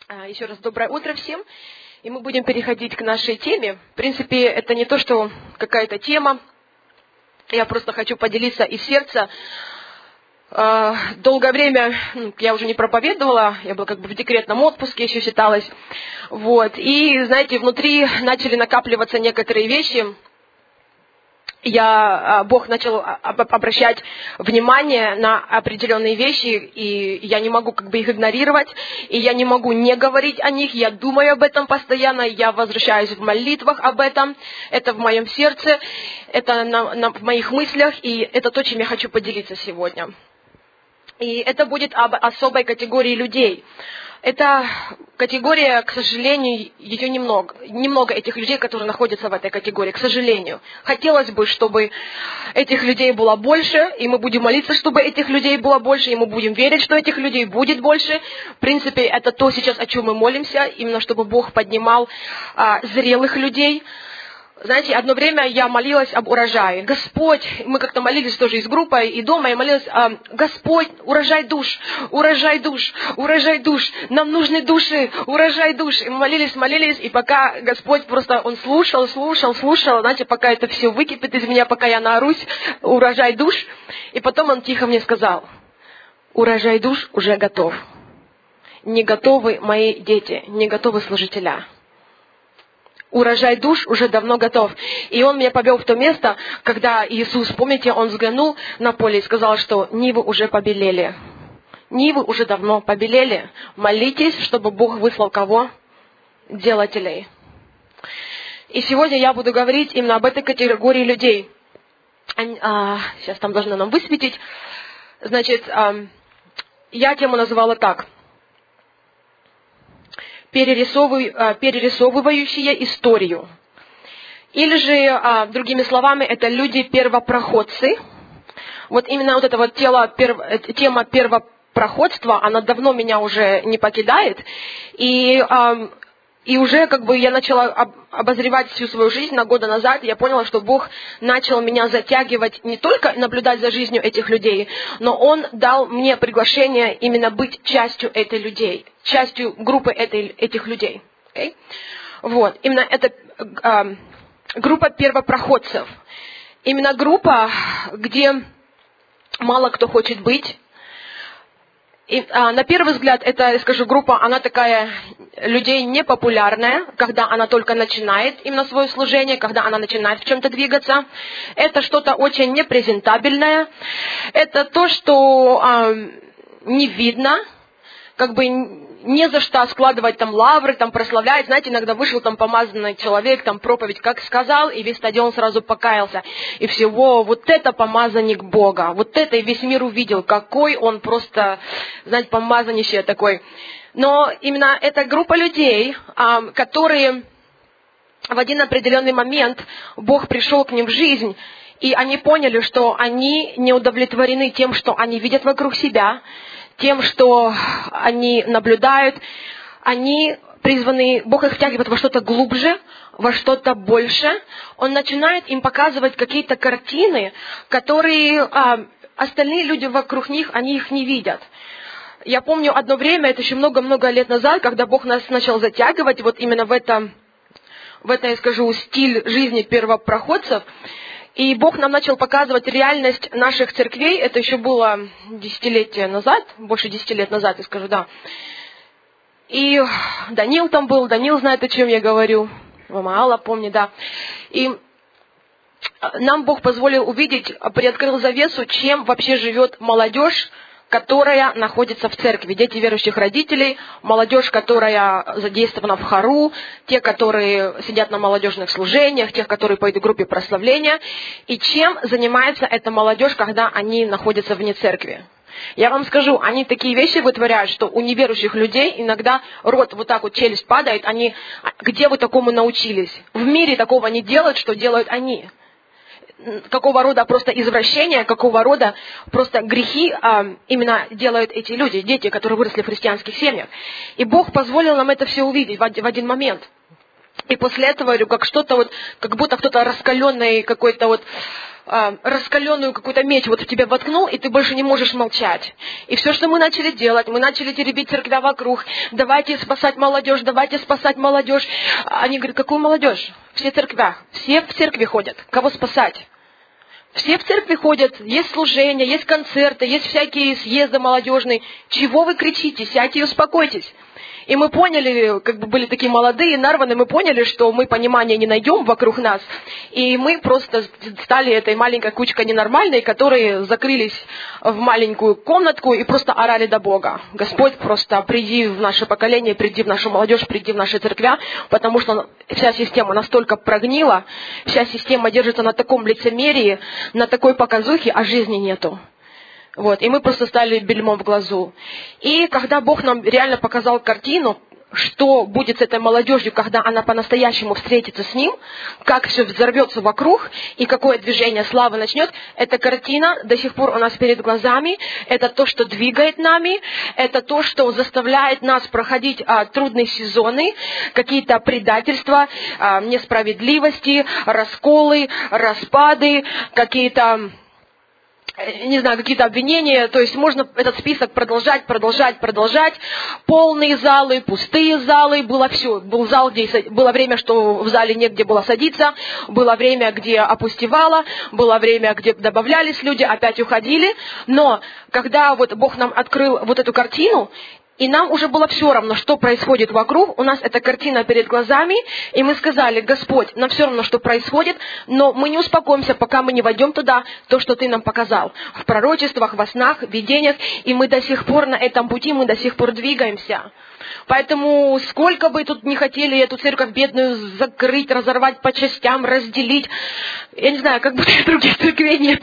Еще раз доброе утро всем. И мы будем переходить к нашей теме. В принципе, это не то, что какая-то тема. Я просто хочу поделиться из сердца. Долгое время я уже не проповедовала, я была как бы в декретном отпуске, еще считалась. И, знаете, внутри начали накапливаться некоторые вещи. Бог начал обращать внимание на определенные вещи, и я не могу как бы их игнорировать, и я не могу не говорить о них, я думаю об этом постоянно, я возвращаюсь в молитвах об этом, это в моем сердце, это в моих мыслях, и это то, чем я хочу поделиться сегодня. И это будет об особой категории людей. Эта категория, к сожалению, ее немного этих людей, которые находятся в этой категории, к сожалению. Хотелось бы, чтобы этих людей было больше, и мы будем молиться, чтобы этих людей было больше, и мы будем верить, что этих людей будет больше. В принципе, это то сейчас, о чем мы молимся, именно чтобы Бог поднимал зрелых людей. Знаете, одно время я молилась об урожае. Господь, мы как-то молились тоже и с группой, и дома, я молилась, Господь, урожай душ, урожай душ, урожай душ, нам нужны души, урожай душ. И мы молились, и пока Господь просто, Он слушал, знаете, пока это все выкипит из меня, пока я наорусь, урожай душ. И потом Он тихо мне сказал, урожай душ уже готов. Не готовы мои дети, не готовы служителя. Урожай душ уже давно готов. И Он меня повел в то место, когда Иисус, помните, Он взглянул на поле и сказал, что нивы уже побелели. Нивы уже давно побелели. Молитесь, чтобы Бог выслал кого? Делателей. И сегодня я буду говорить именно об этой категории людей. Сейчас там должны нам высветить. Значит, я тему называла так. Перерисовывающие историю. Или же, другими словами, это люди-первопроходцы. Именно эта тема первопроходства, она давно меня уже не покидает. И уже я начала обозревать всю свою жизнь года назад, и я поняла, что Бог начал меня затягивать не только наблюдать за жизнью этих людей, но Он дал мне приглашение именно быть частью этих людей, частью группы этих людей. Okay? Именно это группа первопроходцев. Именно группа, где мало кто хочет быть. И, на первый взгляд, эта, группа, она такая людей непопулярная, когда она только начинает именно свое служение, когда она начинает в чем-то двигаться. Это что-то очень непрезентабельное. Это то, что не видно, не за что складывать там лавры, там прославлять. Знаете, иногда вышел там помазанный человек, там проповедь как сказал, и весь стадион сразу покаялся. И все, вот это помазанник Бога, вот это и весь мир увидел, какой он просто, знаете, помазанище такой. Но именно эта группа людей, которые в один определенный момент Бог пришел к ним в жизнь, и они поняли, что они не удовлетворены тем, что они видят вокруг себя, тем, что они наблюдают, они призваны, Бог их втягивает во что-то глубже, во что-то больше. Он начинает им показывать какие-то картины, которые остальные люди вокруг них, они их не видят. Я помню одно время, это еще много-много лет назад, когда Бог нас начал затягивать именно в это, я скажу, стиль жизни первопроходцев. И Бог нам начал показывать реальность наших церквей. Это еще было десятилетия назад, больше 10 лет назад, я скажу, да. И Данил там был, Данил знает, о чем я говорю. Мама Алла помнит, да. И нам Бог позволил увидеть, приоткрыл завесу, чем вообще живет молодежь, которая находится в церкви. Дети верующих родителей, молодежь, которая задействована в хору, те, которые сидят на молодежных служениях, тех, которые пойдут в группе прославления. И чем занимается эта молодежь, когда они находятся вне церкви? Я вам скажу, они такие вещи вытворяют, что у неверующих людей иногда рот челюсть падает. Где вы такому научились? В мире такого не делают, что делают они. Какого рода просто извращения, какого рода просто грехи именно делают эти люди, дети, которые выросли в христианских семьях. И Бог позволил нам это все увидеть в один момент. И после этого, как будто кто-то раскаленный какой-то раскаленную какую-то медь вот в тебя воткнул, и ты больше не можешь молчать. И все, что мы начали делать, мы начали теребить церквя вокруг. Давайте спасать молодежь, давайте спасать молодежь. Они говорят, какую молодежь? Все в церквях, все в церкви ходят. Кого спасать? Все в церкви ходят, есть служения, есть концерты, есть всякие съезды молодежные. Чего вы кричите? Сядьте и успокойтесь. И мы поняли, как бы были такие молодые, нарваны, мы поняли, что мы понимания не найдем вокруг нас. И мы просто стали этой маленькой кучкой ненормальной, которые закрылись в маленькую комнатку и просто орали до Бога. Господь, просто приди в наше поколение, приди в нашу молодежь, приди в наши церквя, потому что вся система настолько прогнила, вся система держится на таком лицемерии, на такой показухе, а жизни нету. Вот, и мы просто стали бельмом в глазу. И когда Бог нам реально показал картину, что будет с этой молодежью, когда она по-настоящему встретится с Ним, как все взорвется вокруг и какое движение славы начнет, эта картина до сих пор у нас перед глазами, это то, что двигает нами, это то, что заставляет нас проходить трудные сезоны, какие-то предательства, несправедливости, расколы, распады, какие-то... не знаю, какие-то обвинения, то есть можно этот список продолжать. Полные залы, пустые залы, было все. Был зал, где было время, что в зале негде было садиться, было время, где опустевало, было время, где добавлялись люди, опять уходили. Но когда вот Бог нам открыл вот эту картину, и нам уже было все равно, что происходит вокруг. У нас эта картина перед глазами. И мы сказали, Господь, нам все равно, что происходит, но мы не успокоимся, пока мы не войдем туда, то, что Ты нам показал. В пророчествах, во снах, в видениях. И мы до сих пор на этом пути, мы до сих пор двигаемся. Поэтому сколько бы тут не хотели эту церковь бедную закрыть, разорвать по частям, разделить. Я не знаю, как будто других церквей нету.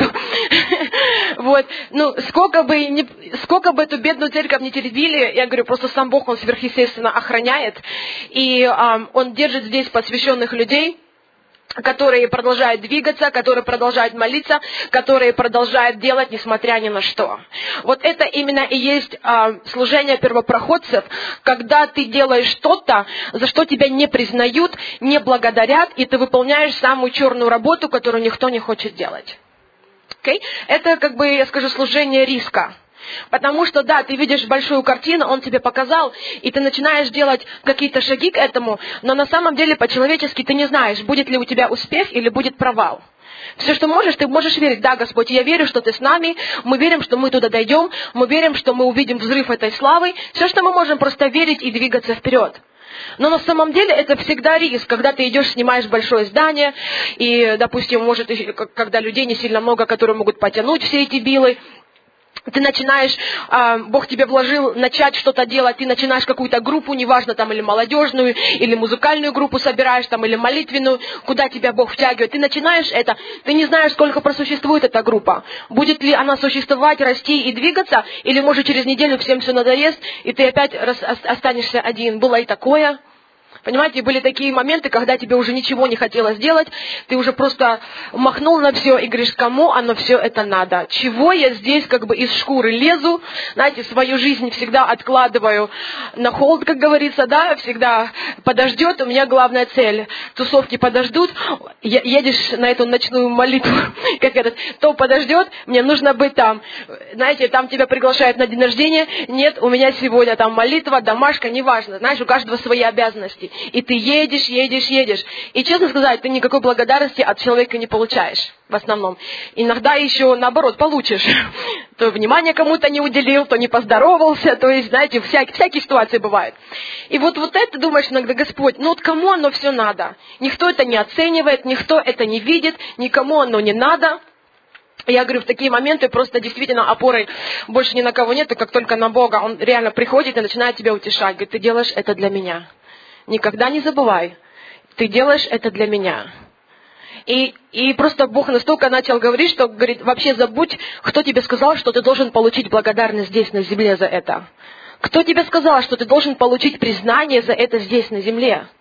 Вот. Ну, сколько бы эту бедную церковь не теребили, я говорю, просто сам Бог, Он сверхъестественно охраняет. И Он держит здесь посвященных людей, которые продолжают двигаться, которые продолжают молиться, которые продолжают делать, несмотря ни на что. Вот это именно и есть служение первопроходцев, когда ты делаешь что-то, за что тебя не признают, не благодарят, и ты выполняешь самую черную работу, которую никто не хочет делать. Okay? Это, как бы, я скажу, служение риска. Потому что, да, ты видишь большую картину, Он тебе показал, и ты начинаешь делать какие-то шаги к этому, но на самом деле по-человечески ты не знаешь, будет ли у тебя успех или будет провал. Все, что можешь, ты можешь верить, да, Господь, я верю, что Ты с нами, мы верим, что мы туда дойдем, мы верим, что мы увидим взрыв этой славы. Все, что мы можем, просто верить и двигаться вперед. Но на самом деле это всегда риск, когда ты идешь, снимаешь большое здание, и, допустим, может, когда людей не сильно много, которые могут потянуть все эти билы, ты начинаешь, Бог тебе вложил начать что-то делать, ты начинаешь какую-то группу, неважно, там, или молодежную, или музыкальную группу собираешь, там, или молитвенную, куда тебя Бог втягивает. Ты начинаешь это, ты не знаешь, сколько просуществует эта группа. Будет ли она существовать, расти и двигаться, или, может, через неделю всем все надоест, и ты опять останешься один. Было и такое. Понимаете, были такие моменты, когда тебе уже ничего не хотелось делать, ты уже просто махнул на все и говоришь, кому оно все это надо? Чего я здесь как бы из шкуры лезу? Знаете, свою жизнь всегда откладываю на холд, как говорится, да, всегда подождет, у меня главная цель. Тусовки подождут, едешь на эту ночную молитву, то подождет, мне нужно быть там. Знаете, там тебя приглашают на день рождения, нет, у меня сегодня там молитва, домашка, неважно, знаешь, у каждого свои обязанности. И ты едешь. И, честно сказать, ты никакой благодарности от человека не получаешь в основном. Иногда еще, наоборот, получишь. То внимание кому-то не уделил, то не поздоровался. То есть, знаете, всякие ситуации бывают. И вот это думаешь иногда, Господь, ну вот кому оно все надо? Никто это не оценивает, никто это не видит, никому оно не надо. Я говорю, в такие моменты просто действительно опоры больше ни на кого нет, как только на Бога. Он реально приходит и начинает тебя утешать. Говорит, ты делаешь это для меня. Никогда не забывай, ты делаешь это для меня. И просто Бог настолько начал говорить, что говорит, вообще забудь, кто тебе сказал, что ты должен получить благодарность здесь на земле за это. Кто тебе сказал, что ты должен получить признание за это здесь на земле?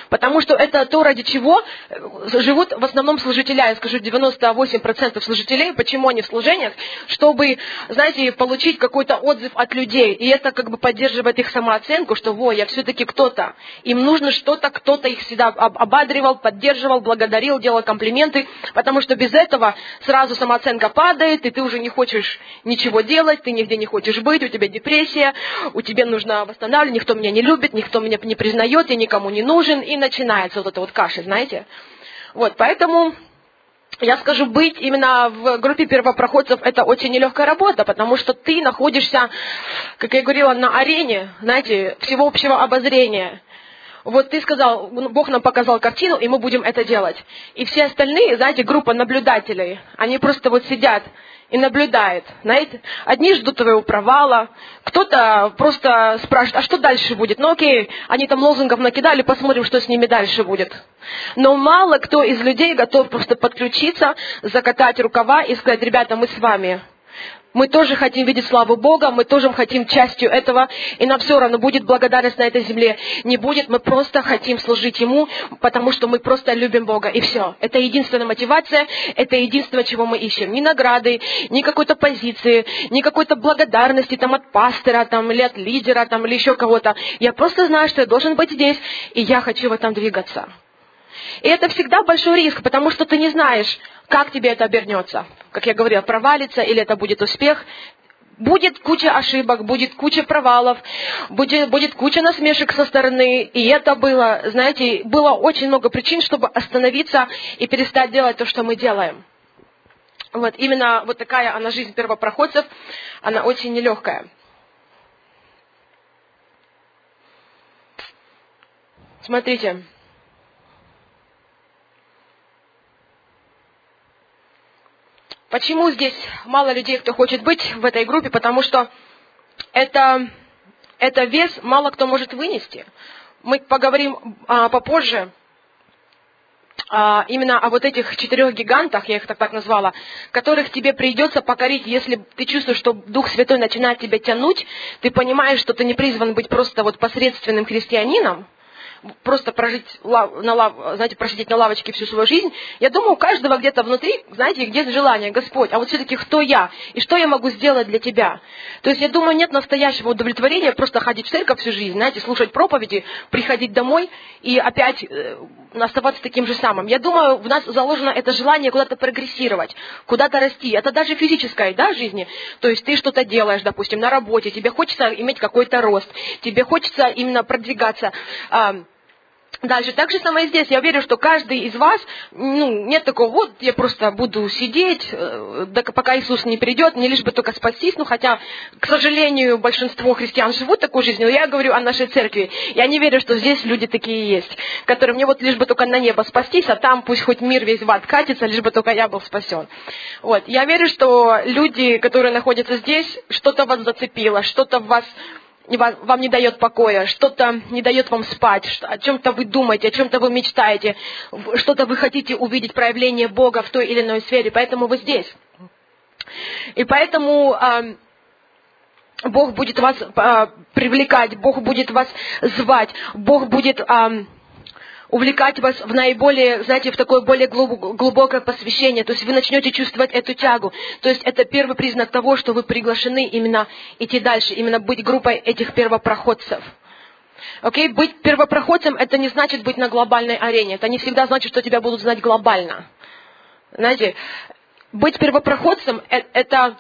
Потому что это то, ради чего живут в основном служителя. Я скажу, 98% служителей, почему они в служениях, чтобы, знаете, получить какой-то отзыв от людей. И это как бы поддерживает их самооценку, что, я все-таки кто-то. Им нужно что-то, кто-то их всегда ободривал, поддерживал, благодарил, делал комплименты. Потому что без этого сразу самооценка падает, и ты уже не хочешь ничего делать, ты нигде не хочешь быть, у тебя депрессия, у тебя нужно восстанавливать, никто меня не любит, никто меня не признает, я никому не нужен, и начинается вот эта вот каша, знаете. Поэтому я скажу, быть именно в группе первопроходцев это очень нелегкая работа, потому что ты находишься, как я говорила, на арене, знаете, всеобщего обозрения. Ты сказал, Бог нам показал картину, и мы будем это делать. И все остальные, знаете, группа наблюдателей, они просто сидят и наблюдают, знаете. Одни ждут твоего провала, кто-то просто спрашивает, а что дальше будет? Окей, они там лозунгов накидали, посмотрим, что с ними дальше будет. Но мало кто из людей готов просто подключиться, закатать рукава и сказать, ребята, мы с вами. Мы тоже хотим видеть славу Бога, мы тоже хотим частью этого, и нам все равно, будет благодарность на этой земле, не будет, мы просто хотим служить Ему, потому что мы просто любим Бога, и все. Это единственная мотивация, это единственное, чего мы ищем. Ни награды, ни какой-то позиции, ни какой-то благодарности от пастора, или от лидера, или еще кого-то. Я просто знаю, что я должен быть здесь, и я хочу в этом двигаться. И это всегда большой риск, потому что ты не знаешь, как тебе это обернется. Как я говорила, провалится или это будет успех. Будет куча ошибок, будет куча провалов, будет куча насмешек со стороны. И это было, знаете, было очень много причин, чтобы остановиться и перестать делать то, что мы делаем. Именно такая она жизнь первопроходцев, она очень нелегкая. Смотрите. Почему здесь мало людей, кто хочет быть в этой группе? Потому что это вес мало кто может вынести. Мы поговорим попозже именно о этих 4 гигантах, я их так назвала, которых тебе придется покорить, если ты чувствуешь, что Дух Святой начинает тебя тянуть, ты понимаешь, что ты не призван быть просто посредственным христианином, просто просидеть на лавочке всю свою жизнь. Я думаю, у каждого где-то внутри, знаете, где-то желание, Господь, а все-таки кто я? И что я могу сделать для Тебя? То есть, я думаю, нет настоящего удовлетворения просто ходить в церковь всю жизнь, знаете, слушать проповеди, приходить домой и опять оставаться таким же самым. Я думаю, в нас заложено это желание куда-то прогрессировать, куда-то расти. Это даже физическое, жизни. То есть, ты что-то делаешь, допустим, на работе, тебе хочется иметь какой-то рост, тебе хочется именно продвигаться. Дальше. Так же самое и здесь. Я верю, что каждый из вас, нет такого, я просто буду сидеть, пока Иисус не придет, мне лишь бы только спастись. Хотя, к сожалению, большинство христиан живут такой жизнью. Я говорю о нашей церкви. Я не верю, что здесь люди такие есть, которые мне лишь бы только на небо спастись, а там пусть хоть мир весь в ад катится, лишь бы только я был спасен. Я верю, что люди, которые находятся здесь, что-то вас зацепило, что-то вам не дает покоя, что-то не дает вам спать, о чем-то вы думаете, о чем-то вы мечтаете, что-то вы хотите увидеть, проявление Бога в той или иной сфере, поэтому вы здесь. И поэтому Бог будет вас привлекать, Бог будет вас звать, Бог будет увлекать вас в наиболее, в такое более глубокое посвящение. То есть вы начнете чувствовать эту тягу. То есть это первый признак того, что вы приглашены именно идти дальше, именно быть группой этих первопроходцев. Окей? Быть первопроходцем — это не значит быть на глобальной арене. Это не всегда значит, что тебя будут знать глобально. Знаете, быть первопроходцем — это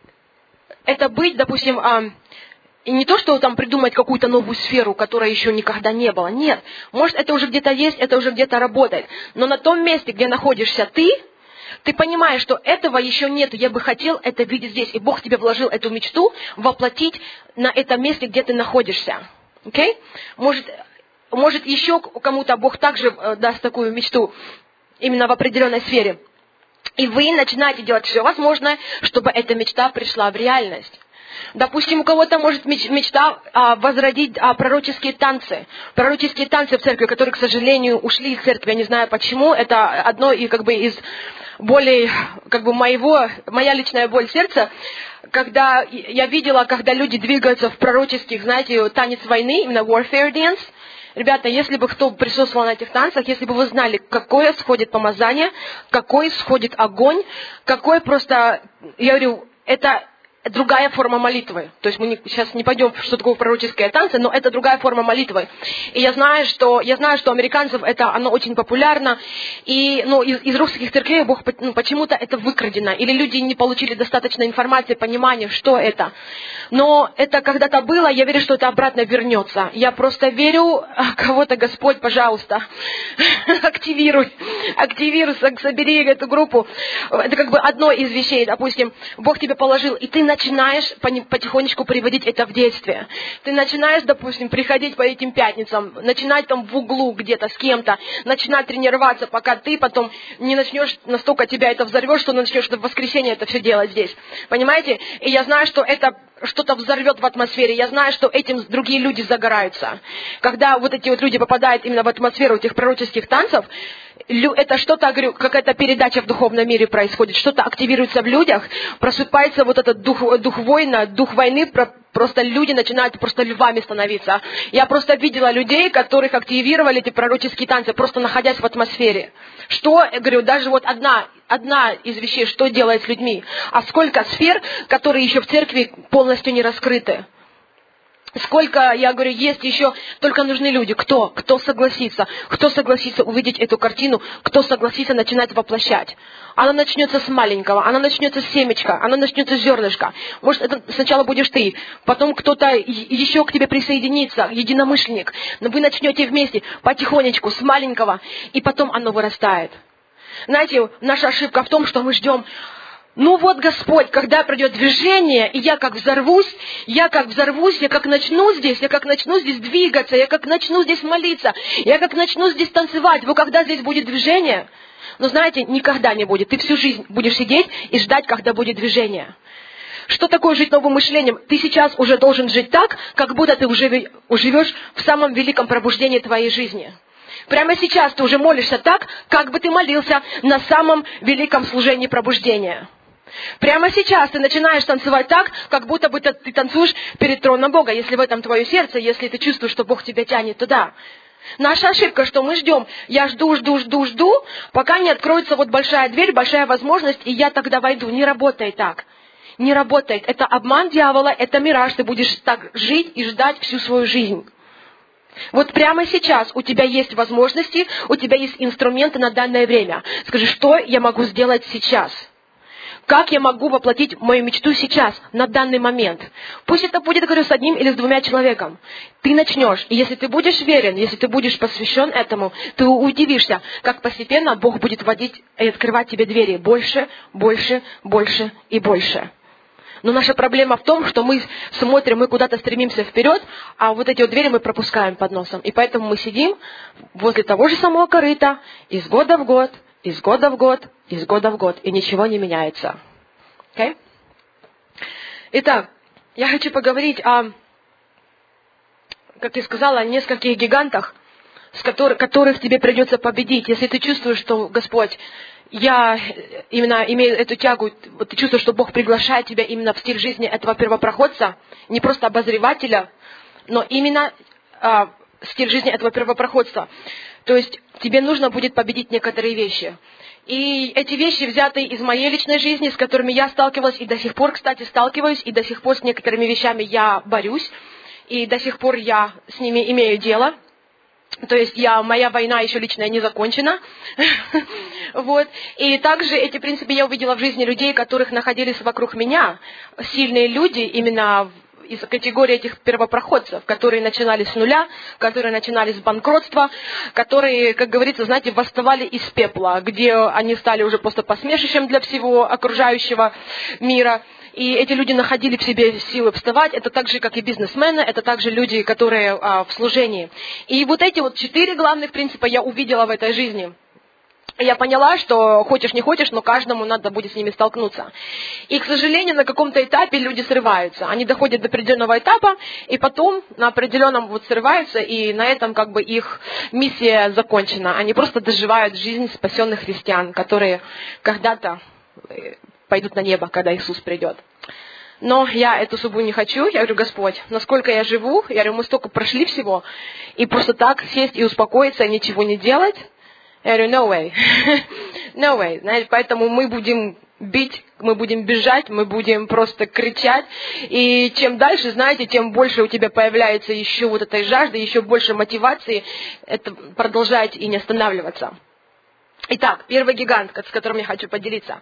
быть, допустим, и не то, что там придумать какую-то новую сферу, которой еще никогда не было. Нет. Может, это уже где-то есть, это уже где-то работает. Но на том месте, где находишься ты понимаешь, что этого еще нет. Я бы хотел это видеть здесь. И Бог тебе вложил эту мечту воплотить на этом месте, где ты находишься. Окей? Может, еще кому-то Бог также даст такую мечту именно в определенной сфере. И вы начинаете делать все возможное, чтобы эта мечта пришла в реальность. Допустим, у кого-то может мечта возродить пророческие танцы. Пророческие танцы в церкви, которые, к сожалению, ушли из церкви. Я не знаю почему. Это одно из болей, моя личная боль сердца. Когда я видела, когда люди двигаются в пророческих, танец войны, именно warfare dance. Ребята, если бы кто присутствовал на этих танцах, если бы вы знали, какое сходит помазание, какой сходит огонь, какой просто, я говорю, это другая форма молитвы. То есть мы сейчас не пойдем в что такое пророческие танцы, но это другая форма молитвы. И я знаю, что у американцев оно очень популярно, и из русских церквей Бог почему-то это выкрадено, или люди не получили достаточно информации, понимания, что это. Но это когда-то было, я верю, что это обратно вернется. Я просто верю, кого-то Господь, пожалуйста, активируй, собери эту группу. Это как бы одно из вещей, допустим, Бог тебе положил, и ты начинаешь потихонечку приводить это в действие. Ты начинаешь, допустим, приходить по этим пятницам, начинать там в углу где-то с кем-то, начинать тренироваться, пока ты потом не начнешь, настолько тебя это взорвет, что начнешь в воскресенье это все делать здесь. Понимаете? И я знаю, что это что-то взорвет в атмосфере. Я знаю, что этим другие люди загораются. Когда вот эти вот люди попадают именно в атмосферу этих пророческих танцев, это что-то, говорю, какая-то передача в духовном мире происходит, что-то активируется в людях, просыпается вот этот дух войны, просто люди начинают просто львами становиться. Я просто видела людей, которых активировали эти пророческие танцы, просто находясь в атмосфере. Что, я говорю, даже вот одна из вещей, что делает с людьми, а сколько сфер, которые еще в церкви полностью не раскрыты. Сколько, я говорю, есть еще, только нужны люди. Кто? Кто согласится? Кто согласится увидеть эту картину? Кто согласится начинать воплощать? Она начнется с маленького, она начнется с семечка, она начнется с зернышка. Может, это сначала будешь ты, потом кто-то еще к тебе присоединится, единомышленник. Но вы начнете вместе, потихонечку, с маленького, и потом оно вырастает. Знаете, наша ошибка в том, что мы ждем, вот, Господь, когда придет движение, и я как взорвусь, я как начну здесь двигаться, я как начну здесь молиться, я как начну здесь танцевать, когда здесь будет движение? Но знаете, никогда не будет. Ты всю жизнь будешь сидеть и ждать, когда будет движение. Что такое жить новым мышлением? Ты сейчас уже должен жить так, как будто ты уже живешь в самом великом пробуждении твоей жизни. Прямо сейчас ты уже молишься так, как бы ты молился на самом великом служении пробуждения. Прямо сейчас ты начинаешь танцевать так, как будто бы ты танцуешь перед троном Бога, если в этом твое сердце, если ты чувствуешь, что Бог тебя тянет туда. Наша ошибка, что мы ждем, я жду, пока не откроется вот большая дверь, большая возможность, и я тогда войду. Не работает так. Не работает. Это обман дьявола, это мираж, ты будешь так жить и ждать всю свою жизнь. Вот прямо сейчас у тебя есть возможности, у тебя есть инструменты на данное время. Скажи, что я могу сделать сейчас? Как я могу воплотить мою мечту сейчас, на данный момент? Пусть это будет, говорю, с одним или с двумя человеком. Ты начнешь, и если ты будешь верен, если ты будешь посвящен этому, ты удивишься, как постепенно Бог будет вводить и открывать тебе двери больше, больше, больше и больше. Но наша проблема в том, что мы смотрим, мы куда-то стремимся вперед, а вот эти вот двери мы пропускаем под носом. И поэтому мы сидим возле того же самого корыта из года в год, из года в год, из года в год, и ничего не меняется. Okay? Итак, я хочу поговорить как ты сказала, о нескольких гигантах, которых тебе придется победить. Если ты чувствуешь, что, Господь, я именно имею эту тягу, ты чувствуешь, что Бог приглашает тебя именно в стиль жизни этого первопроходца, не просто обозревателя, но именно стиль жизни этого первопроходца. То есть тебе нужно будет победить некоторые вещи. И эти вещи взяты из моей личной жизни, с которыми я сталкивалась, и до сих пор, кстати, сталкиваюсь, и до сих пор с некоторыми вещами я борюсь, и до сих пор я с ними имею дело. То есть моя война еще личная не закончена. Вот. И также эти принципы я увидела в жизни людей, которых находились вокруг меня. Сильные люди именно из категории этих первопроходцев, которые начинали с нуля, которые начинали с банкротства, которые, как говорится, знаете, восставали из пепла, где они стали уже просто посмешищем для всего окружающего мира. И эти люди находили в себе силы вставать. Это так же, как и бизнесмены, это также люди, которые в служении. И вот эти вот 4 главных принципа я увидела в этой жизни. Я поняла, что хочешь не хочешь, но каждому надо будет с ними столкнуться. И, к сожалению, на каком-то этапе люди срываются. Они доходят до определенного этапа, и потом на определенном срываются, и на этом как бы их миссия закончена. Они просто доживают жизнь спасенных христиан, которые когда-то пойдут на небо, когда Иисус придет. но я эту судьбу не хочу. Я говорю: Господь, насколько я живу, я говорю, мы столько прошли всего, и просто так сесть и успокоиться, и ничего не делать, я говорю: no way, no way. Знаете, поэтому мы будем бить, мы будем бежать, мы будем просто кричать, и чем дальше, знаете, тем больше у тебя появляется еще вот этой жажды, еще больше мотивации это продолжать и не останавливаться. Итак, первый гигант, с которым я хочу поделиться,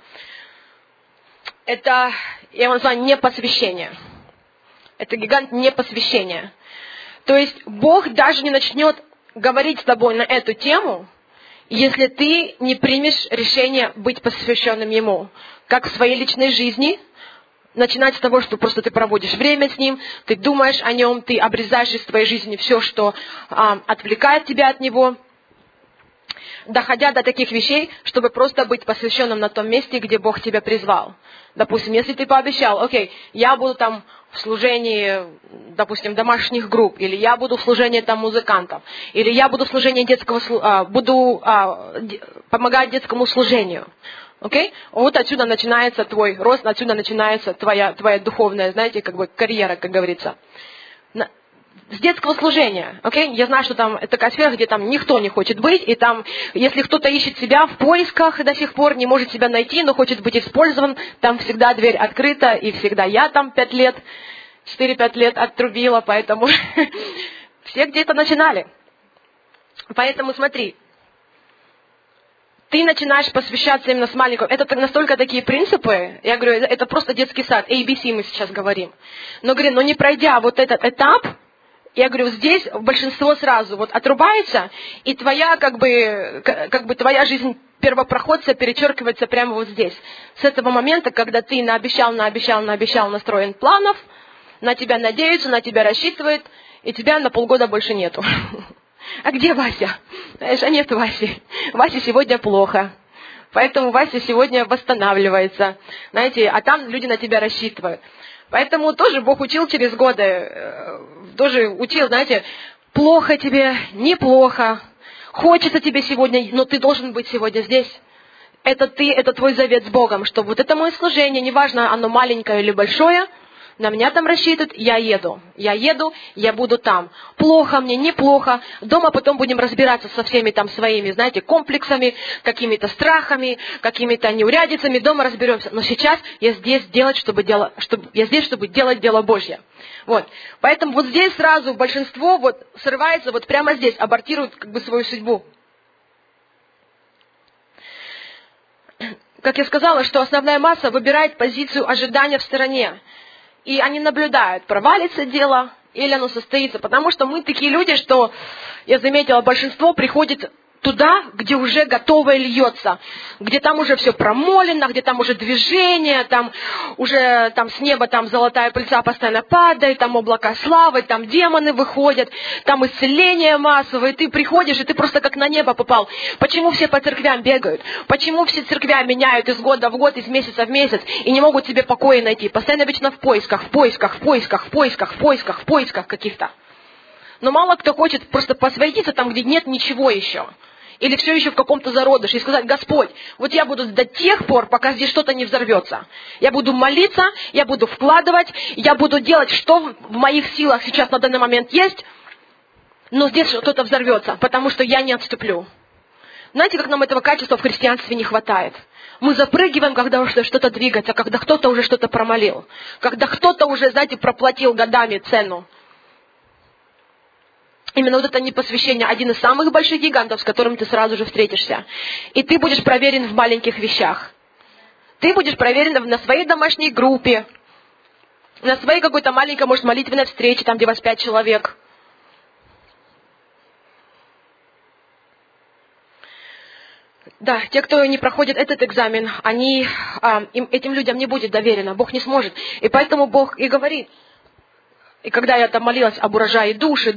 это, я его называю, непосвящение. Это гигант непосвящения. То есть Бог даже не начнет говорить с тобой на эту тему, если ты не примешь решение быть посвященным Ему. Как в своей личной жизни, начинать с того, что просто ты проводишь время с Ним, ты думаешь о Нем, ты обрезаешь из твоей жизни все, что отвлекает тебя от Него, доходя до таких вещей, чтобы просто быть посвященным на том месте, где Бог тебя призвал. Допустим, если ты пообещал: окей, я буду там в служении, допустим, домашних групп, или я буду в служении там музыкантов, или я буду в служении буду помогать детскому служению. Окей? Вот отсюда начинается твой рост, отсюда начинается твоя духовная, знаете, как бы карьера, как говорится. С детского служения, окей? Я знаю, что там такая сфера, где там никто не хочет быть, и там, если кто-то ищет себя в поисках до сих пор, не может себя найти, но хочет быть использован, там всегда дверь открыта, и всегда я там 4-5 лет отрубила, поэтому все где-то начинали. Поэтому смотри, ты начинаешь посвящаться именно с маленького. Это настолько такие принципы, я говорю, это просто детский сад, ABC мы сейчас говорим. Но говорю, не пройдя вот этот этап, я говорю, здесь большинство сразу вот отрубается, и твоя, как бы твоя жизнь первопроходца перечеркивается прямо вот здесь. С этого момента, когда ты наобещал, настроен планов, на тебя надеются, на тебя рассчитывают, и тебя на полгода больше нету. А где Вася? Знаешь, а нет Васи. Васе сегодня плохо. Поэтому Вася сегодня восстанавливается. Знаете, а там люди на тебя рассчитывают. Поэтому тоже Бог учил через годы, тоже учил, знаете, плохо тебе, неплохо, хочется тебе сегодня, но ты должен быть сегодня здесь. Это ты, это твой завет с Богом, что вот это мое служение, неважно, оно маленькое или большое, на меня там рассчитывают, я еду, я буду там. Плохо мне, неплохо. Дома потом будем разбираться со всеми там своими, знаете, комплексами, какими-то страхами, какими-то неурядицами. Дома разберемся. Но сейчас я здесь чтобы делать дело Божье. Вот. Поэтому вот здесь сразу большинство вот срывается, вот прямо здесь, абортирует как бы свою судьбу. Как я сказала, что основная масса выбирает позицию ожидания в стороне. И они наблюдают, провалится дело или оно состоится. Потому что мы такие люди, что, я заметила, большинство приходит туда, где уже готовое льется, где там уже все промолено, где там уже движение, там уже там с неба там золотая пыльца постоянно падает, там облака славы, там демоны выходят, там исцеление массовое, и ты приходишь, и ты просто как на небо попал. Почему все по церквям бегают? Почему все церквя меняют из года в год, из месяца в месяц, и не могут себе покоя найти? Постоянно вечно в поисках каких-то. Но мало кто хочет просто посвятиться там, где нет ничего еще. Или все еще в каком-то зародыше. И сказать: Господь, вот я буду до тех пор, пока здесь что-то не взорвется. Я буду молиться, я буду вкладывать, я буду делать, что в моих силах сейчас на данный момент есть. Но здесь что-то взорвется, потому что я не отступлю. Знаете, как нам этого качества в христианстве не хватает? Мы запрыгиваем, когда уже что-то двигается, когда кто-то уже что-то промолил. Когда кто-то уже, знаете, проплатил годами цену. Именно вот это непосвящение, один из самых больших гигантов, с которым ты сразу же встретишься. И ты будешь проверен в маленьких вещах. Ты будешь проверен на своей домашней группе, на своей какой-то маленькой, может, молитвенной встрече, там, где вас 5 человек. Да, те, кто не проходит этот экзамен, этим людям не будет доверено, Бог не сможет. И поэтому Бог и говорит. И когда я там молилась об урожае души,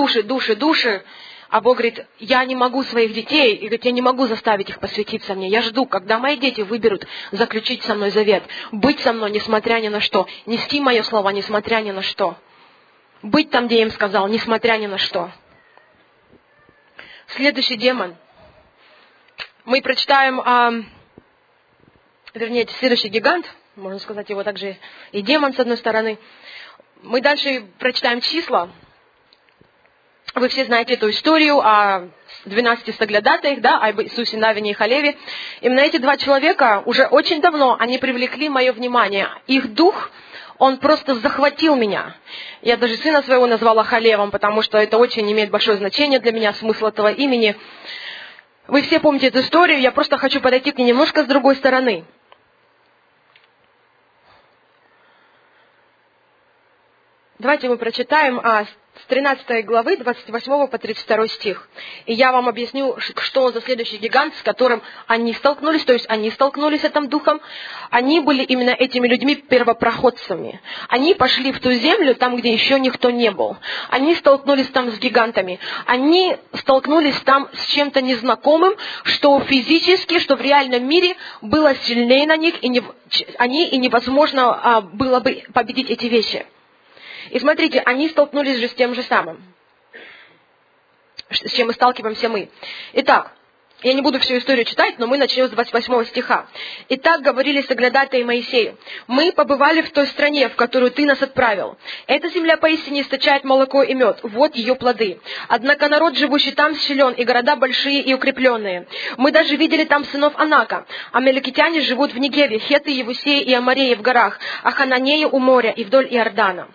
а Бог говорит: я не могу своих детей, и говорит, я не могу заставить их посвятиться мне. Я жду, когда мои дети выберут заключить со мной завет, быть со мной, несмотря ни на что, нести мое слово, несмотря ни на что, быть там, где я им сказал, несмотря ни на что. Следующий демон. Мы прочитаем, следующий гигант, можно сказать, его также и демон, с одной стороны. Мы дальше прочитаем числа. Вы все знаете эту историю о 12 соглядатаях, да, об Иисусе Навине и Халеве. Именно эти два человека уже очень давно, они привлекли мое внимание. Их дух, он просто захватил меня. Я даже сына своего назвала Халевом, потому что это очень имеет большое значение для меня, смысл этого имени. Вы все помните эту историю, я просто хочу подойти к ней немножко с другой стороны. Давайте мы прочитаем с 13 главы, 28 по 32 стих. И я вам объясню, что за следующий гигант, с которым они столкнулись, то есть они столкнулись с этим духом. Они были именно этими людьми первопроходцами. Они пошли в ту землю, там, где еще никто не был. Они столкнулись там с гигантами. Они столкнулись там с чем-то незнакомым, что физически, что в реальном мире было сильнее на них, и невозможно было бы победить эти вещи. И смотрите, они столкнулись же с тем же самым, с чем мы сталкиваемся мы. Итак, я не буду всю историю читать, но мы начнем с 28 стиха. «Итак, говорили соглядатаи Моисею, мы побывали в той стране, в которую ты нас отправил. Эта земля поистине источает молоко и мед, вот ее плоды. Однако народ, живущий там, силен, и города большие и укрепленные. Мы даже видели там сынов Анака. Амаликитяне живут в Негеве, хетты, Евусеи и Амореи в горах, а Хананеи у моря и вдоль Иордана».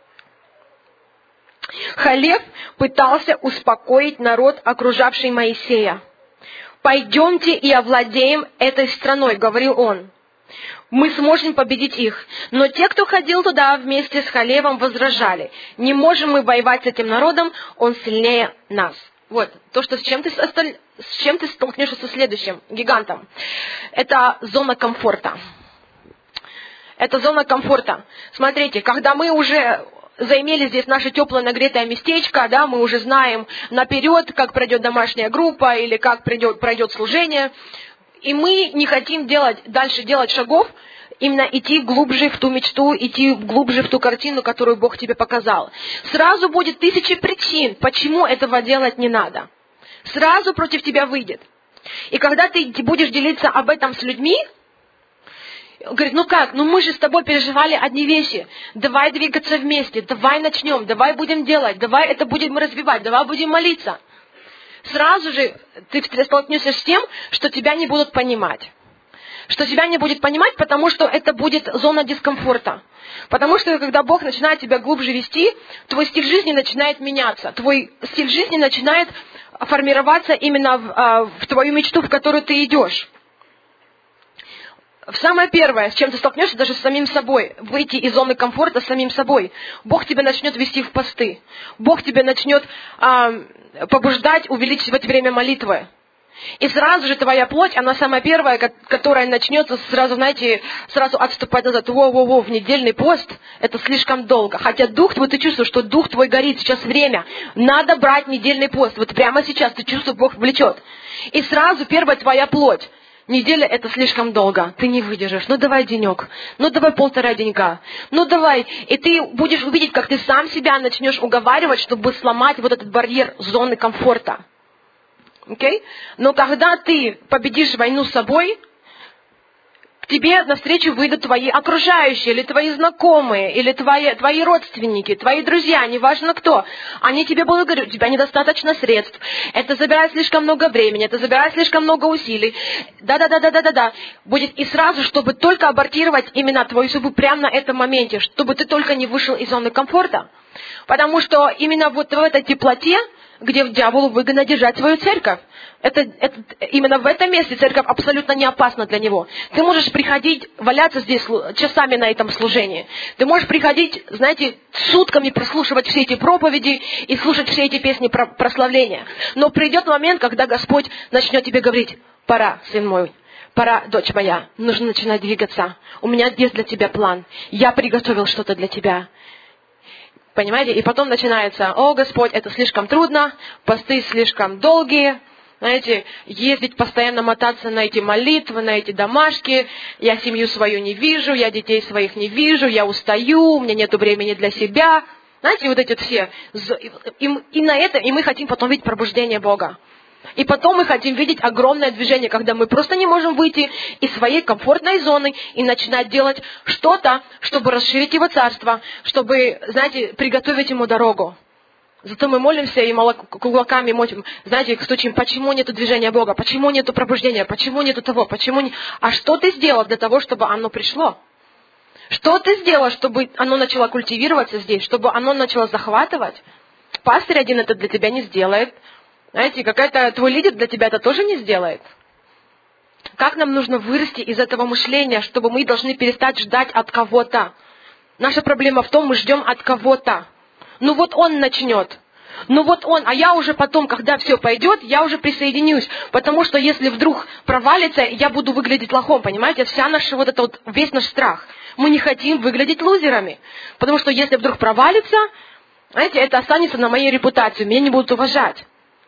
Халев пытался успокоить народ, окружавший Моисея. «Пойдемте и овладеем этой страной», — говорил он. «Мы сможем победить их». Но те, кто ходил туда вместе с Халевом, возражали: «Не можем мы воевать с этим народом, он сильнее нас». Вот, то, что с чем ты столкнешься со следующим гигантом. Это зона комфорта. Это зона комфорта. Смотрите, когда мы уже заимели здесь наше теплое нагретое местечко, да, мы уже знаем наперед, как пройдет домашняя группа или как пройдет служение, и мы не хотим дальше делать шагов, именно идти глубже в ту мечту, идти глубже в ту картину, которую Бог тебе показал. Сразу будет 1000 причин, почему этого делать не надо. Сразу против тебя выйдет. И когда ты будешь делиться об этом с людьми, говорит, мы же с тобой переживали одни вещи. Давай двигаться вместе, давай начнем, давай будем делать, давай это будем развивать, давай будем молиться. Сразу же ты столкнешься с тем, что тебя не будут понимать. Что тебя не будет понимать, потому что это будет зона дискомфорта. Потому что когда Бог начинает тебя глубже вести, твой стиль жизни начинает меняться. Твой стиль жизни начинает формироваться именно в твою мечту, в которую ты идешь. Самое первое, с чем ты столкнешься, даже с самим собой, выйти из зоны комфорта с самим собой. Бог тебя начнет вести в посты. Бог тебя начнет побуждать увеличивать время молитвы. И сразу же твоя плоть, она самая первая, которая начнется сразу отступать назад. В недельный пост, это слишком долго. Хотя дух твой, ты чувствуешь, что дух твой горит, сейчас время. Надо брать недельный пост. Вот прямо сейчас ты чувствуешь, Бог влечет. И сразу первая твоя плоть. Неделя — это слишком долго, ты не выдержишь. Давай денек, давай 1,5 денька, давай. И ты будешь увидеть, как ты сам себя начнешь уговаривать, чтобы сломать вот этот барьер зоны комфорта. Okay? Но когда ты победишь войну с собой, к тебе навстречу выйдут твои окружающие, или твои знакомые, или твои родственники, твои друзья, неважно кто. Они тебе будут говорить, у тебя недостаточно средств, это забирает слишком много времени, это забирает слишком много усилий. Да. Будет и сразу, чтобы только абортировать именно твою судьбу прямо на этом моменте, чтобы ты только не вышел из зоны комфорта. Потому что именно вот в этой теплоте, где дьяволу выгодно держать свою церковь. Именно в этом месте церковь абсолютно не опасна для него. Ты можешь приходить, валяться здесь часами на этом служении. Ты можешь приходить, сутками прослушивать все эти проповеди и слушать все эти песни прославления. Но придет момент, когда Господь начнет тебе говорить: пора, сын мой, пора, дочь моя, нужно начинать двигаться. У меня есть для тебя план. Я приготовил что-то для тебя. Понимаете? И потом начинается: о, Господь, это слишком трудно, посты слишком долгие, ездить постоянно, мотаться на эти молитвы, на эти домашки, я семью свою не вижу, я детей своих не вижу, я устаю, у меня нет времени для себя. Вот эти все. И на это, и мы хотим потом видеть пробуждение Бога. И потом мы хотим видеть огромное движение, когда мы просто не можем выйти из своей комфортной зоны и начинать делать что-то, чтобы расширить Его царство, чтобы, знаете, приготовить Ему дорогу. Зато мы молимся и кулаками молим, знаете, стучим, почему нету движения Бога, почему нету пробуждения, почему нету того, почему не... А что ты сделал для того, чтобы оно пришло? Что ты сделал, чтобы оно начало культивироваться здесь, чтобы оно начало захватывать? Пастырь один это для тебя не сделает. Знаете, какая-то твой лидер для тебя это тоже не сделает. Как нам нужно вырасти из этого мышления, чтобы мы должны перестать ждать от кого-то? Наша проблема в том, мы ждем от кого-то. Ну вот он начнет. Ну вот он, а я уже потом, когда все пойдет, я уже присоединюсь. Потому что если вдруг провалится, я буду выглядеть лохом, понимаете? Вся наша вот это вот, весь наш страх. Мы не хотим выглядеть лузерами. Потому что если вдруг провалится, знаете, это останется на моей репутации, меня не будут уважать.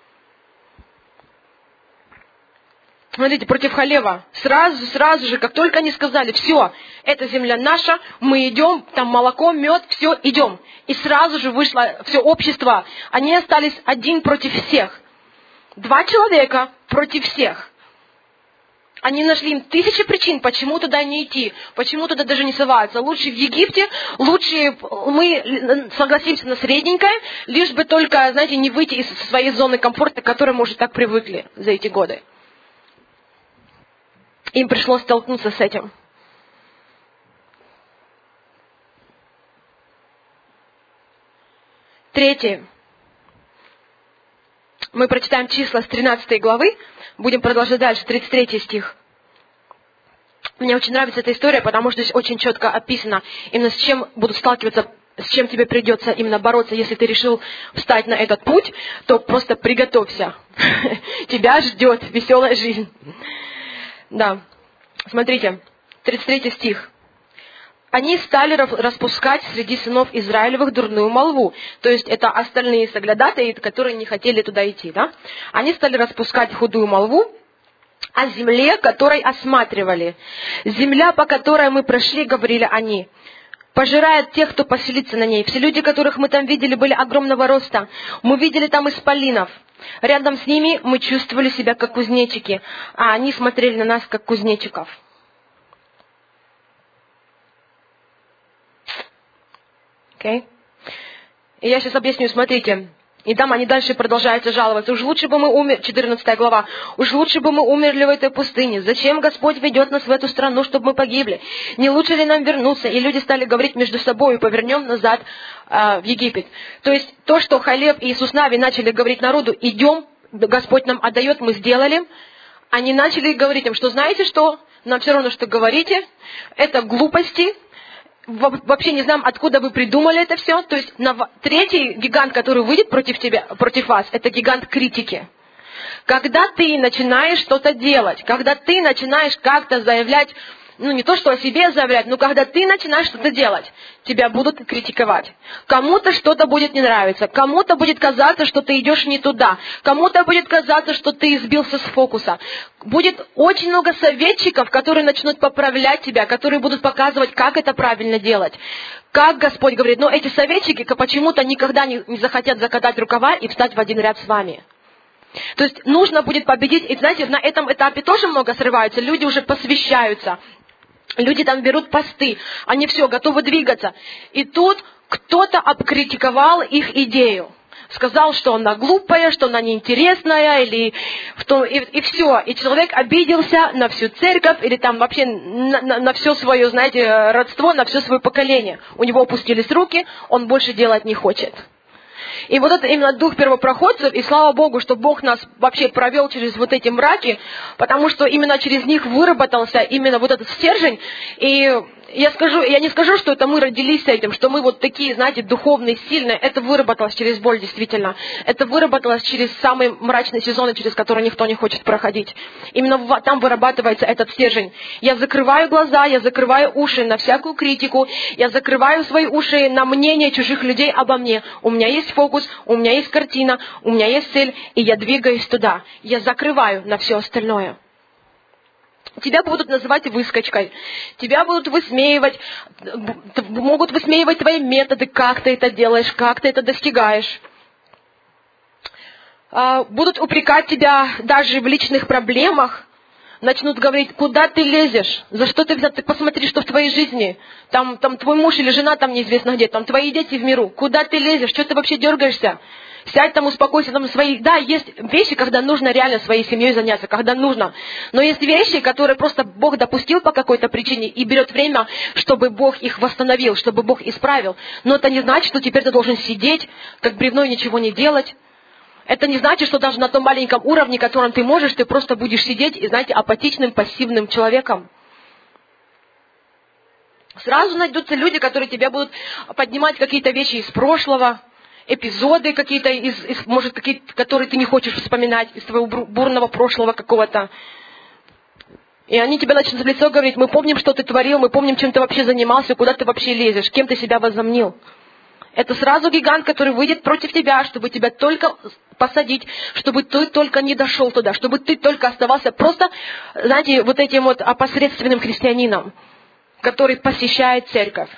Смотрите, против Халева. Сразу же, как только они сказали, все, эта земля наша, мы идем, там молоко, мед, все, идем. И сразу же вышло все общество. Они остались один против всех. 2 человека против всех. Они нашли им 1000 причин, почему туда не идти, почему туда даже не соваться. Лучше в Египте, лучше мы согласимся на средненькое, лишь бы только, знаете, не выйти из своей зоны комфорта, к которой мы уже так привыкли за эти годы. Им пришлось столкнуться с этим. Третье. Мы прочитаем числа с 13 главы. Будем продолжать дальше, 33 стих. Мне очень нравится эта история, потому что здесь очень четко описано, именно с чем будут сталкиваться, с чем тебе придется именно бороться. Если ты решил встать на этот путь, то просто приготовься. Тебя ждет веселая жизнь. Да. Смотрите, 33 стих. Они стали распускать среди сынов Израилевых дурную молву. То есть это остальные соглядатаи, которые не хотели туда идти. Да? Они стали распускать худую молву о земле, которой осматривали. Земля, по которой мы прошли, говорили они, пожирает тех, кто поселится на ней. Все люди, которых мы там видели, были огромного роста. Мы видели там исполинов. Рядом с ними мы чувствовали себя как кузнечики, а они смотрели на нас как кузнечиков. Okay. И я сейчас объясню, смотрите. И там они дальше продолжают жаловаться. Уж лучше бы мы умерли, 14 глава, уж лучше бы мы умерли в этой пустыне. Зачем Господь ведет нас в эту страну, чтобы мы погибли? Не лучше ли нам вернуться? И люди стали говорить между собой, повернем назад в Египет. То есть то, что Халев и Иисус Нави начали говорить народу, идем, Господь нам отдает, мы сделали. Они начали говорить им, что знаете что, нам все равно, что говорите, это глупости. Вообще не знаем, откуда вы придумали это все. То есть третий гигант, который выйдет против вас, это гигант критики. Когда ты начинаешь что-то делать, когда ты начинаешь как-то заявлять, не то, что о себе заявлять, но когда ты начинаешь что-то делать, тебя будут критиковать. Кому-то что-то будет не нравиться, кому-то будет казаться, что ты идешь не туда, кому-то будет казаться, что ты сбился с фокуса. Будет очень много советчиков, которые начнут поправлять тебя, которые будут показывать, как это правильно делать. Как Господь говорит, но эти советчики почему-то никогда не захотят закатать рукава и встать в один ряд с вами. То есть нужно будет победить. И знаете, на этом этапе тоже много срываются, люди уже посвящаются. Люди там берут посты, они все, готовы двигаться. И тут кто-то обкритиковал их идею. Сказал, что она глупая, что она неинтересная, и все. И человек обиделся на всю церковь, или там вообще на все свое, знаете, родство, на все свое поколение. У него опустились руки, он больше делать не хочет. И вот это именно дух первопроходцев, и слава Богу, что Бог нас вообще провел через вот эти мраки, потому что именно через них выработался именно вот этот стержень. И я не скажу, что это мы родились с этим, что мы вот такие, знаете, духовные, сильные. Это выработалось через боль, действительно. Это выработалось через самые мрачные сезоны, через которые никто не хочет проходить. Именно там вырабатывается этот стержень. Я закрываю глаза, я закрываю уши на всякую критику, я закрываю свои уши на мнение чужих людей обо мне. У меня есть фокус, у меня есть картина, у меня есть цель, и я двигаюсь туда. Я закрываю на все остальное. Тебя будут называть выскочкой, тебя будут высмеивать, могут высмеивать твои методы, как ты это делаешь, как ты это достигаешь. будут упрекать тебя даже в личных проблемах, начнут говорить, куда ты лезешь, за что ты взят, ты посмотри, что в твоей жизни, там твой муж или жена там неизвестно где, там твои дети в миру, куда ты лезешь, что ты вообще дергаешься, сядь там, успокойся, там свои, да, есть вещи, когда нужно реально своей семьей заняться, когда нужно, но есть вещи, которые просто Бог допустил по какой-то причине и берет время, чтобы Бог их восстановил, чтобы Бог исправил, но это не значит, что теперь ты должен сидеть, как бревно, и ничего не делать. Это не значит, что даже на том маленьком уровне, котором ты можешь, ты просто будешь сидеть и, знаете, апатичным, пассивным человеком. Сразу найдутся люди, которые тебе будут поднимать какие-то вещи из прошлого, эпизоды какие-то, может, какие-то, которые ты не хочешь вспоминать, из твоего бурного прошлого какого-то. И они тебе начнут в лицо говорить, мы помним, что ты творил, мы помним, чем ты вообще занимался, куда ты вообще лезешь, кем ты себя возомнил. Это сразу гигант, который выйдет против тебя, чтобы тебя только посадить, чтобы ты только не дошел туда, чтобы ты только оставался просто, знаете, вот этим вот опосредственным христианином, который посещает церковь.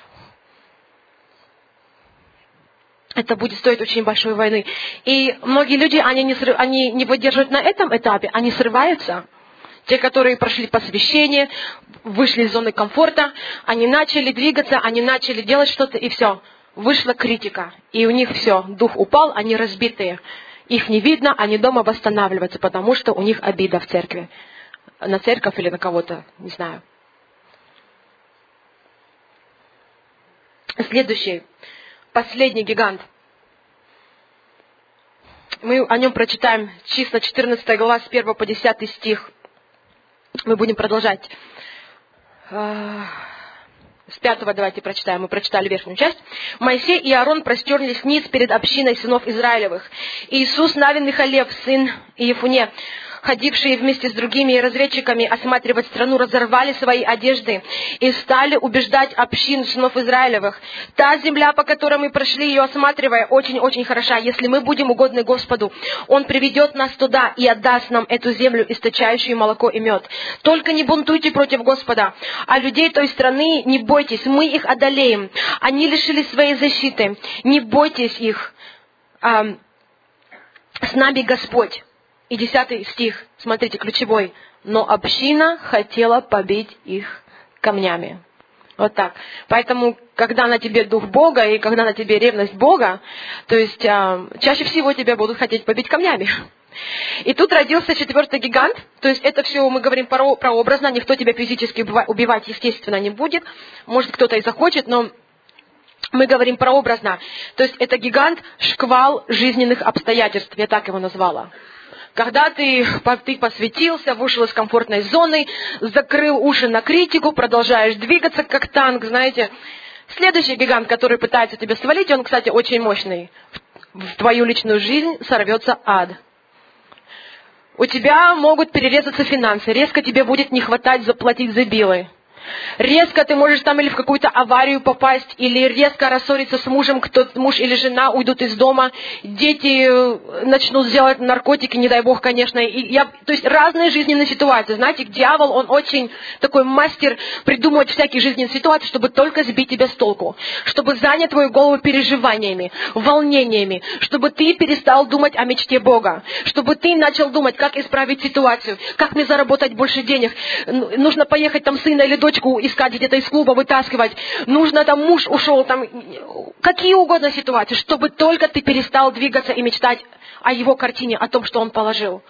Это будет стоить очень большой войны. И многие люди, они не выдерживают на этом этапе, они срываются. Те, которые прошли посвящение, вышли из зоны комфорта, они начали двигаться, они начали делать что-то, и все. Вышла критика, и у них все, дух упал, они разбитые. Их не видно, они дома восстанавливаются, потому что у них обида в церкви. На церковь или на кого-то, не знаю. Следующий, последний гигант. Мы о нем прочитаем числа 14 глава с 1 по 10 стих. Мы будем продолжать. С 5 давайте прочитаем, мы прочитали верхнюю часть. Моисей и Аарон простерлись ниц перед общиной сынов Израилевых. И Иисус, Навин и Халев, сын Иефуне, ходившие вместе с другими разведчиками осматривать страну, разорвали свои одежды и стали убеждать общину сынов Израилевых. Та земля, по которой мы прошли, ее осматривая, очень-очень хороша. Если мы будем угодны Господу, Он приведет нас туда и отдаст нам эту землю, источающую молоко и мед. Только не бунтуйте против Господа, а людей той страны не бойтесь, мы их одолеем. Они лишились своей защиты, не бойтесь их, с нами Господь. И 10 стих, смотрите, ключевой. Но община хотела побить их камнями. Вот так. Поэтому, когда на тебе дух Бога и когда на тебе ревность Бога, то есть чаще всего тебя будут хотеть побить камнями. И тут родился 4-й гигант. То есть это все мы говорим прообразно. Никто тебя физически убивать, естественно, не будет. Может, кто-то и захочет, но мы говорим прообразно. То есть это гигант, шквал жизненных обстоятельств. Я так его назвала. Когда ты посвятился, вышел из комфортной зоны, закрыл уши на критику, продолжаешь двигаться как танк, знаете. Следующий гигант, который пытается тебя свалить, он, кстати, очень мощный. В твою личную жизнь сорвется ад. У тебя могут перерезаться финансы, резко тебе будет не хватать заплатить за билы. Резко ты можешь там или в какую-то аварию попасть, или резко рассориться с мужем, муж или жена уйдут из дома, дети начнут делать наркотики, не дай бог, конечно. То есть разные жизненные ситуации. Знаете, дьявол, он очень такой мастер придумывать всякие жизненные ситуации, чтобы только сбить тебя с толку, чтобы занять твою голову переживаниями, волнениями, чтобы ты перестал думать о мечте Бога, чтобы ты начал думать, как исправить ситуацию, как мне заработать больше денег, нужно поехать там сына или дочь искать где-то из клуба, вытаскивать. Нужно там муж ушел, там какие угодно ситуации, чтобы только ты перестал двигаться и мечтать о его картине, о том, что он положил.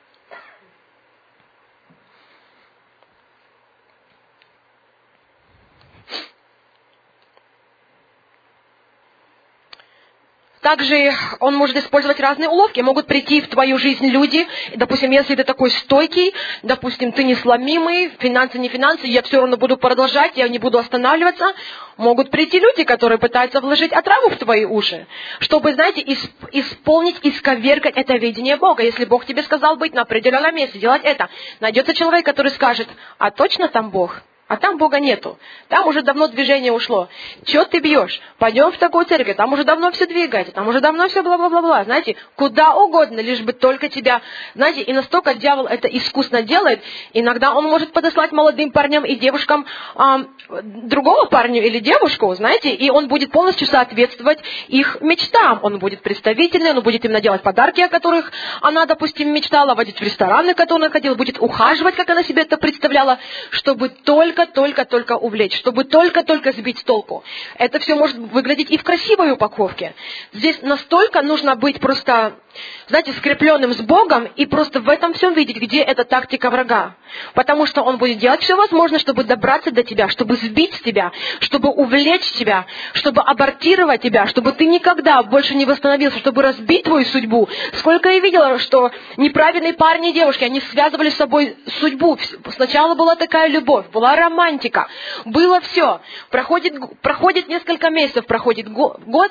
Также он может использовать разные уловки. Могут прийти в твою жизнь люди, допустим, если ты такой стойкий, допустим, ты несломимый, финансы не финансы, я все равно буду продолжать, я не буду останавливаться. Могут прийти люди, которые пытаются вложить отраву в твои уши, чтобы, знаете, исполнить, исковеркать это видение Бога. Если Бог тебе сказал быть на определенном месте, делать это, найдется человек, который скажет, а точно там Бог? А там Бога нету. Там уже давно движение ушло. Чего ты бьешь? Пойдем в такую церковь. Там уже давно все двигается. Там уже давно все бла-бла-бла-бла. Знаете, куда угодно, лишь бы только тебя... Знаете, и настолько дьявол это искусно делает, иногда он может подослать молодым парням и девушкам другого парня или девушку, знаете, и он будет полностью соответствовать их мечтам. Он будет представительный, он будет им наделать подарки, о которых она, допустим, мечтала, водить в рестораны, которые она хотела, будет ухаживать, как она себе это представляла, чтобы только увлечь, чтобы только сбить с толку. Это все может выглядеть и в красивой упаковке. Здесь настолько нужно быть просто, знаете, скрепленным с Богом и просто в этом всем видеть, где эта тактика врага. Потому что он будет делать все возможное, чтобы добраться до тебя, чтобы сбить с тебя, чтобы увлечь тебя, чтобы абортировать тебя, чтобы ты никогда больше не восстановился, чтобы разбить твою судьбу. Сколько я видела, что неправильные парни и девушки, они связывали с собой судьбу. Сначала была такая любовь, была романтика, было все. Проходит несколько месяцев, проходит год.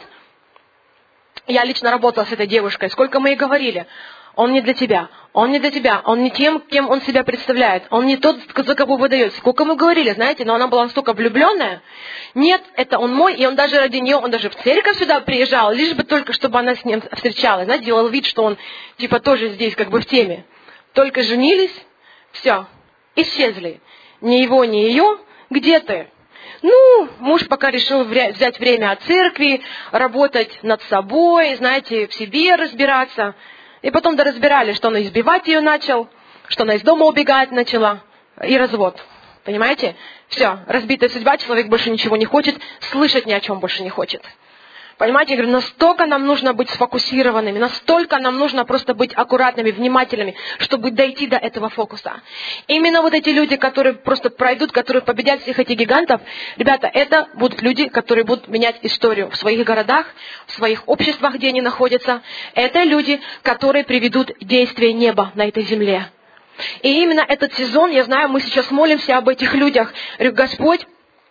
Я лично работала с этой девушкой. Сколько мы ей говорили. Он не для тебя, он не для тебя, он не тем, кем он себя представляет, он не тот, за кого выдает. Сколько мы говорили, знаете, но она была настолько влюбленная. Нет, это он мой, и он даже ради нее, он даже в церковь сюда приезжал, лишь бы только, чтобы она с ним встречалась. Знаете, делал вид, что он типа тоже здесь как бы в теме. Только женились, все, исчезли. Ни его, ни ее, где ты? Ну, муж пока решил взять время от церкви, работать над собой, знаете, в себе разбираться. И потом доразбирали, что он избивать ее начал, что она из дома убегать начала, и развод. Понимаете? Все, разбитая судьба, человек больше ничего не хочет, слышать ни о чем больше не хочет. Понимаете, я говорю, настолько нам нужно быть сфокусированными, настолько нам нужно просто быть аккуратными, внимательными, чтобы дойти до этого фокуса. Именно вот эти люди, которые просто пройдут, которые победят всех этих гигантов, ребята, это будут люди, которые будут менять историю в своих городах, в своих обществах, где они находятся. Это люди, которые приведут действие неба на этой земле. И именно этот сезон, я знаю, мы сейчас молимся об этих людях. Я говорю, Господь,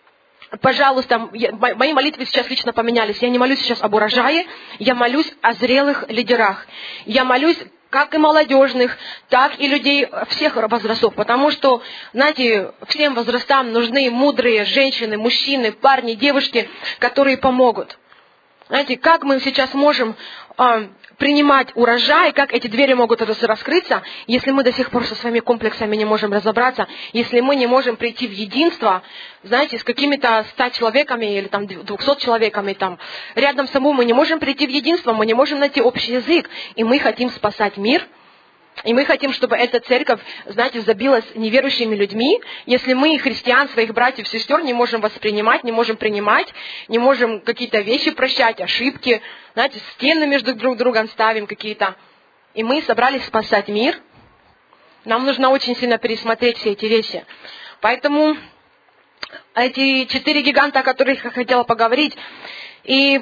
пожалуйста, мои молитвы сейчас лично поменялись. Я не молюсь сейчас об урожае, я молюсь о зрелых лидерах. Я молюсь как и молодежных, так и людей всех возрастов. Потому что, знаете, всем возрастам нужны мудрые женщины, мужчины, парни, девушки, которые помогут. Знаете, как мы сейчас можем принимать урожай, как эти двери могут раскрыться, если мы до сих пор со своими комплексами не можем разобраться, если мы не можем прийти в единство, знаете, с какими-то 100 человеками или там 200 человеками, там, рядом с собой мы не можем прийти в единство, мы не можем найти общий язык, и мы хотим спасать мир. И мы хотим, чтобы эта церковь, знаете, забилась неверующими людьми. Если мы, христиан, своих братьев, сестер, не можем воспринимать, не можем принимать, не можем какие-то вещи прощать, ошибки, знаете, стены между друг другом ставим какие-то. И мы собрались спасать мир. Нам нужно очень сильно пересмотреть все эти вещи. Поэтому эти 4 гиганта, о которых я хотела поговорить, и,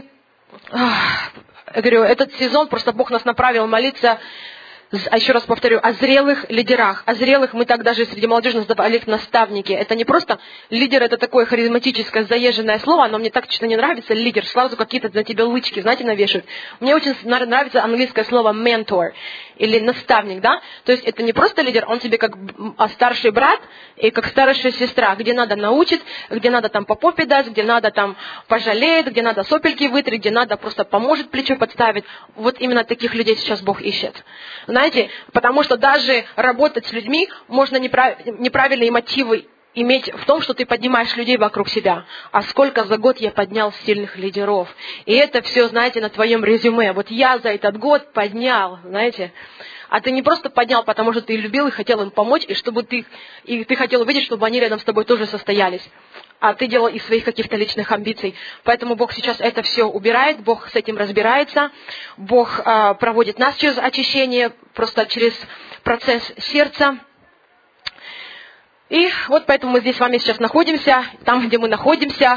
я говорю, этот сезон просто Бог нас направил молиться. А еще раз повторю, о зрелых лидерах. О зрелых мы так даже среди молодежи называли их наставники. Это не просто лидер, это такое харизматическое, заезженное слово, оно мне так что не нравится, лидер, сразу какие-то на тебя лычки, знаете, навешивают. Мне очень нравится английское слово mentor, или наставник, да? То есть это не просто лидер, он тебе как старший брат и как старшая сестра, где надо научит, где надо там по попе даст, где надо там пожалеет, где надо сопельки вытрет, где надо просто поможет плечо подставить. Вот именно таких людей сейчас Бог ищет. Знаете, потому что даже работать с людьми можно неправильные мотивы иметь в том, что ты поднимаешь людей вокруг себя. А сколько за год я поднял сильных лидеров. И это все, знаете, на твоем резюме. Вот я за этот год поднял, знаете. А ты не просто поднял, потому что ты любил и хотел им помочь, и чтобы ты хотел увидеть, чтобы они рядом с тобой тоже состоялись. А ты делал из своих каких-то личных амбиций. Поэтому Бог сейчас это все убирает, Бог с этим разбирается, Бог проводит нас через очищение, просто через процесс сердца. И вот поэтому мы здесь с вами сейчас находимся, там, где мы находимся,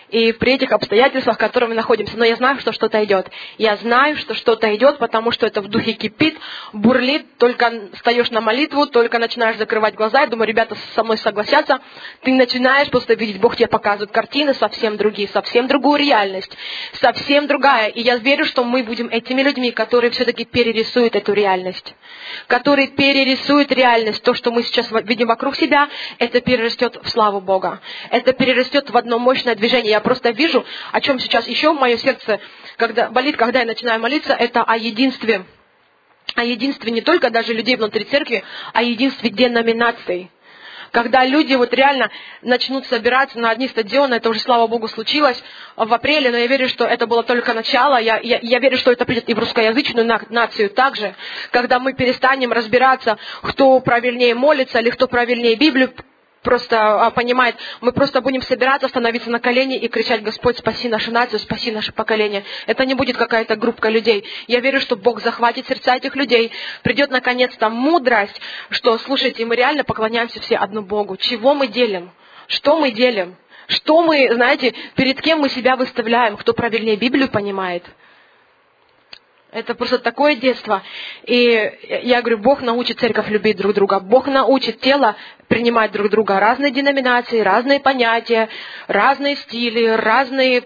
и при этих обстоятельствах, в которых мы находимся. Но я знаю, что что-то идет. Я знаю, что что-то идет, потому что это в духе кипит, бурлит, только встаешь на молитву, только начинаешь закрывать глаза. Я думаю, ребята со мной согласятся. Ты начинаешь просто видеть, Бог тебе показывает картины совсем другие, совсем другую реальность, совсем другая. И я верю, что мы будем этими людьми, которые все-таки перерисуют эту реальность. Которые перерисуют реальность. То, что мы сейчас видим вокруг себя, это перерастет в славу Бога. Это перерастет в одно мощное движение. Я просто вижу, о чем сейчас еще мое сердце болит, когда я начинаю молиться, это о единстве. О единстве не только даже людей внутри церкви, а о единстве деноминаций. Когда люди вот реально начнут собираться на одни стадионы, это уже, слава Богу, случилось в апреле, но я верю, что это было только начало. Я верю, что это придет и в русскоязычную нацию также, когда мы перестанем разбираться, кто правильнее молится или кто правильнее Библию просто понимает. Мы просто будем собираться, становиться на колени и кричать: Господь, спаси нашу нацию, спаси наше поколение. Это не будет какая-то группа людей. Я верю, что Бог захватит сердца этих людей, придет наконец-то мудрость, что, слушайте, мы реально поклоняемся все одному Богу. Чего мы делим? Что мы делим? Что мы, знаете, перед кем мы себя выставляем? Кто правильнее Библию понимает? Это просто такое детство. И я говорю, Бог научит церковь любить друг друга. Бог научит тело принимать друг друга. Разные деноминации, разные понятия, разные стили, разные.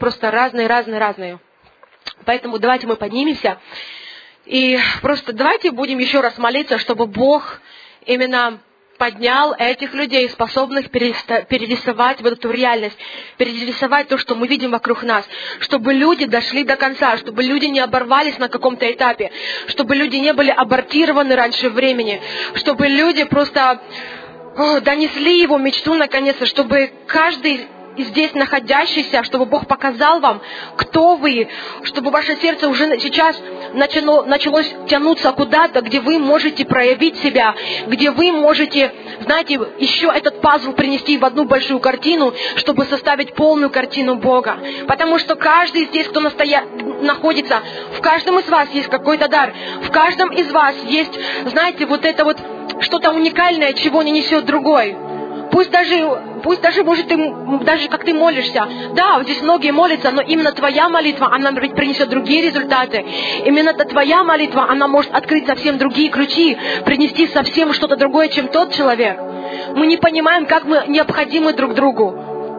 Поэтому давайте мы поднимемся. И просто давайте будем еще раз молиться, чтобы Бог именно поднял этих людей, способных перерисовать вот эту реальность, перерисовать то, что мы видим вокруг нас, чтобы люди дошли до конца, чтобы люди не оборвались на каком-то этапе, чтобы люди не были абортированы раньше времени, чтобы люди просто донесли его мечту наконец-то, чтобы каждый здесь находящийся, чтобы Бог показал вам, кто вы, чтобы ваше сердце уже сейчас началось тянуться куда-то, где вы можете проявить себя, где вы можете, знаете, еще этот пазл принести в одну большую картину, чтобы составить полную картину Бога. Потому что каждый здесь, кто находится, в каждом из вас есть какой-то дар, в каждом из вас есть, знаете, вот это вот что-то уникальное, чего не несет другой. Пусть даже, может, даже как ты молишься. Да, здесь многие молятся, но именно твоя молитва, она принесет другие результаты. Именно твоя молитва, она может открыть совсем другие ключи, принести совсем что-то другое, чем тот человек. Мы не понимаем, как мы необходимы друг другу.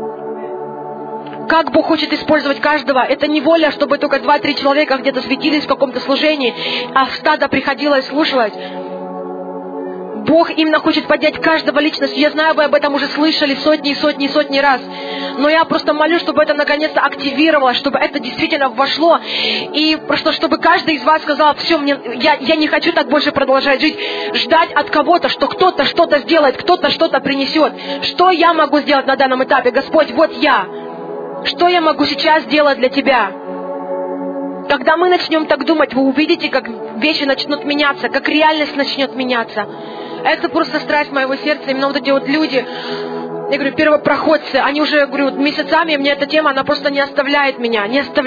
Как Бог хочет использовать каждого. Это не воля, чтобы только 2-3 человека где-то светились в каком-то служении, а в стадо приходило и слушалось. Бог именно хочет поднять каждого личностью. Я знаю, вы об этом уже слышали сотни и сотни и сотни раз. Но я просто молю, чтобы это наконец-то активировалось, чтобы это действительно вошло. И просто чтобы каждый из вас сказал: все, я не хочу так больше продолжать жить. Ждать от кого-то, что кто-то что-то сделает, кто-то что-то принесет. Что я могу сделать на данном этапе? Господь, вот я. Что я могу сейчас сделать для Тебя? Когда мы начнем так думать, вы увидите, как вещи начнут меняться, как реальность начнет меняться. Это просто страсть моего сердца. Именно вот эти вот люди, я говорю, первопроходцы, они уже, я говорю, месяцами, мне эта тема, она просто не оставляет меня.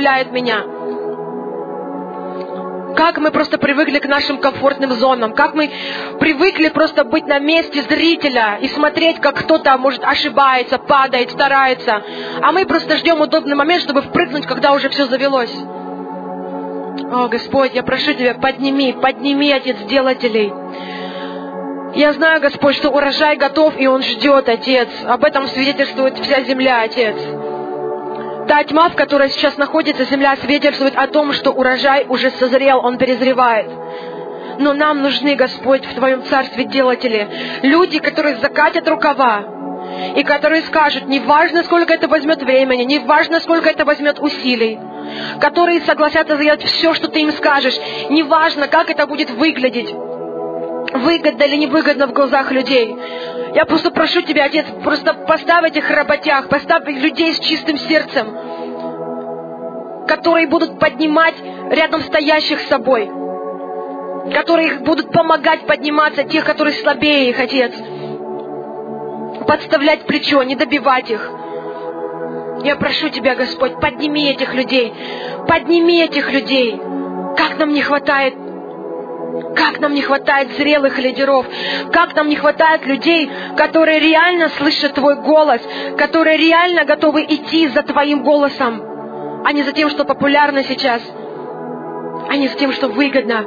Как мы просто привыкли к нашим комфортным зонам, как мы привыкли просто быть на месте зрителя и смотреть, как кто-то, может, ошибается, падает, старается. А мы просто ждем удобный момент, чтобы впрыгнуть, когда уже все завелось. О, Господь, я прошу Тебя, подними, Отец, делателей. Я знаю, Господь, что урожай готов, и он ждет, Отец. Об этом свидетельствует вся земля, Отец. Та тьма, в которой сейчас находится земля, свидетельствует о том, что урожай уже созрел, он перезревает. Но нам нужны, Господь, в Твоем Царстве делатели. Люди, которые закатят рукава, и которые скажут: неважно, сколько это возьмет времени, неважно, сколько это возьмет усилий, которые согласятся сделать все, что Ты им скажешь, неважно, как это будет выглядеть, выгодно или невыгодно в глазах людей. Я просто прошу Тебя, Отец, просто поставь этих работяг, поставь людей с чистым сердцем, которые будут поднимать рядом стоящих с собой, которые будут помогать подниматься тех, которые слабее их, Отец. Подставлять плечо, не добивать их. Я прошу Тебя, Господь, подними этих людей. Подними этих людей. Как нам не хватает Как нам не хватает зрелых лидеров, как нам не хватает людей, которые реально слышат Твой голос, которые реально готовы идти за Твоим голосом, а не за тем, что популярно сейчас, а не за тем, что выгодно.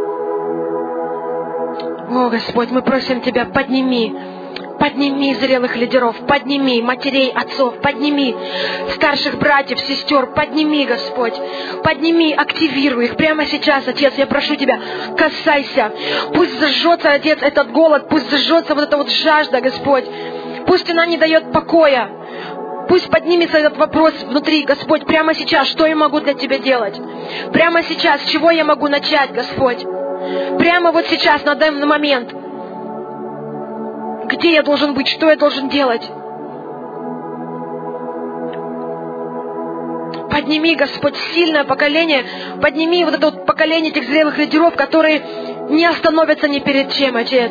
О, Господь, мы просим Тебя, подними зрелых лидеров, подними матерей, отцов, подними старших братьев, сестер, подними, Господь, подними, активируй их прямо сейчас, Отец, я прошу Тебя, касайся, пусть зажжется, Отец, этот голод, пусть зажжется вот эта вот жажда, Господь, пусть она не дает покоя, пусть поднимется этот вопрос внутри, Господь, прямо сейчас, что я могу для Тебя делать, прямо сейчас, с чего я могу начать, Господь, прямо вот сейчас, на данный момент. Где я должен быть? Что я должен делать? Подними, Господь, сильное поколение. Подними вот это вот поколение этих зрелых лидеров, которые не остановятся ни перед чем, Отец.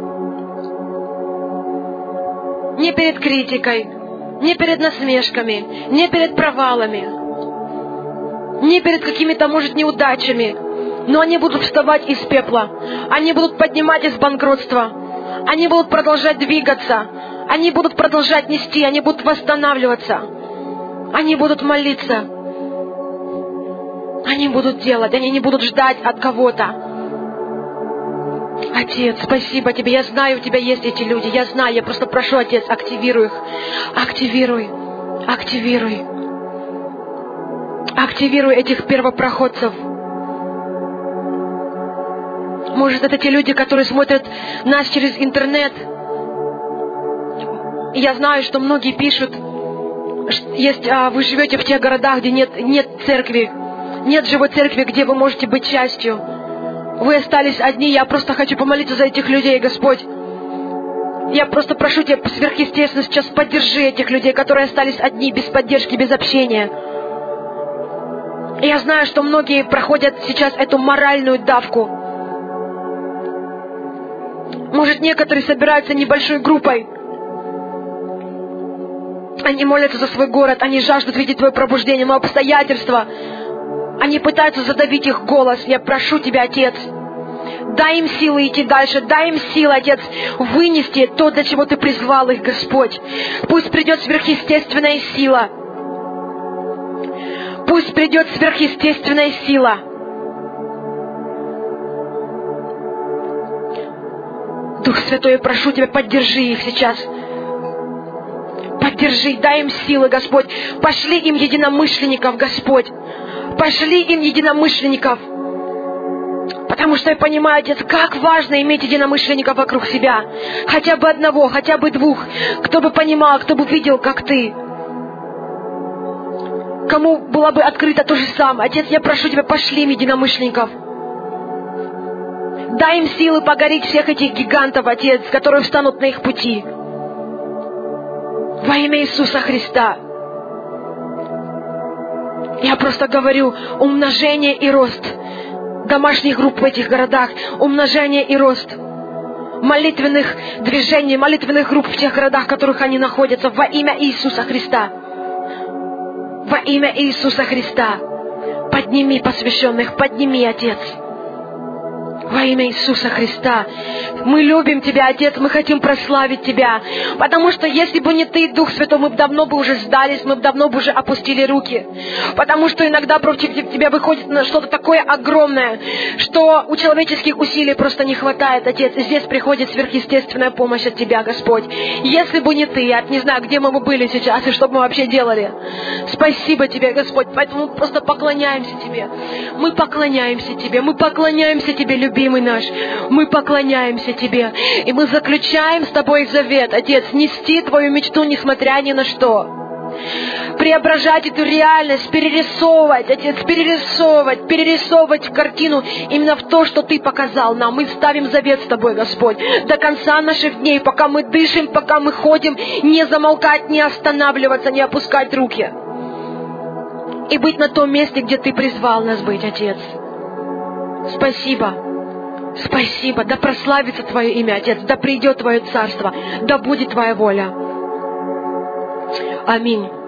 Не перед критикой, не перед насмешками, не перед провалами, не перед какими-то, может, неудачами. Но они будут вставать из пепла. Они будут поднимать из банкротства. Они будут продолжать двигаться. Они будут продолжать нести. Они будут восстанавливаться. Они будут молиться. Они будут делать. Они не будут ждать от кого-то. Отец, спасибо Тебе. Я знаю, у Тебя есть эти люди. Я знаю. Я просто прошу, Отец, активируй их. Активируй. Активируй. Активируй этих первопроходцев. Может, это те люди, которые смотрят нас через интернет. И я знаю, что многие пишут, вы живете в тех городах, где нет церкви, нет живой церкви, где вы можете быть частью. Вы остались одни, я просто хочу помолиться за этих людей, Господь. Я просто прошу Тебя, сверхъестественно, сейчас поддержи этих людей, которые остались одни, без поддержки, без общения. И я знаю, что многие проходят сейчас эту моральную давку. Может, некоторые собираются небольшой группой. Они молятся за свой город, они жаждут видеть Твое пробуждение, но обстоятельства, они пытаются задавить их голос. Я прошу Тебя, Отец, дай им силы идти дальше, дай им силы, Отец, вынести то, для чего Ты призвал их, Господь. Пусть придет сверхъестественная сила. Пусть придет сверхъестественная сила. Дух Святой, я прошу Тебя, поддержи их сейчас. Поддержи, дай им силы, Господь. Пошли им единомышленников, Господь. Пошли им единомышленников. Потому что я понимаю, Отец, как важно иметь единомышленников вокруг себя. Хотя бы одного, хотя бы двух. Кто бы понимал, кто бы видел, как Ты. Кому было бы открыто то же самое. Отец, я прошу Тебя, пошли им единомышленников. Дай им силы погореть всех этих гигантов, Отец, которые встанут на их пути. Во имя Иисуса Христа. Я просто говорю, умножение и рост домашних групп в этих городах, умножение и рост молитвенных движений, молитвенных групп в тех городах, в которых они находятся, во имя Иисуса Христа. Во имя Иисуса Христа. Подними посвященных, подними, Отец. Во имя Иисуса Христа. Мы любим Тебя, Отец, мы хотим прославить Тебя. Потому что если бы не Ты, Дух Святой, мы бы давно бы уже сдались, мы бы давно бы уже опустили руки. Потому что иногда против Тебя выходит что-то такое огромное, что у человеческих усилий просто не хватает, Отец. И здесь приходит сверхъестественная помощь от Тебя, Господь. Если бы не Ты, я не знаю, где мы бы были сейчас и что бы мы вообще делали. Спасибо Тебе, Господь. Поэтому мы просто поклоняемся Тебе. Мы поклоняемся Тебе. Мы поклоняемся Тебе, любимый наш, мы поклоняемся Тебе, и мы заключаем с Тобой завет, Отец, нести Твою мечту, несмотря ни на что. Преображать эту реальность, перерисовывать, Отец, перерисовывать картину именно в то, что Ты показал нам. Мы ставим завет с Тобой, Господь, до конца наших дней, пока мы дышим, пока мы ходим, не замолкать, не останавливаться, не опускать руки. И быть на том месте, где Ты призвал нас быть, Отец. Спасибо. Спасибо. Да прославится Твое имя, Отец. Да придет Твое царство. Да будет Твоя воля. Аминь.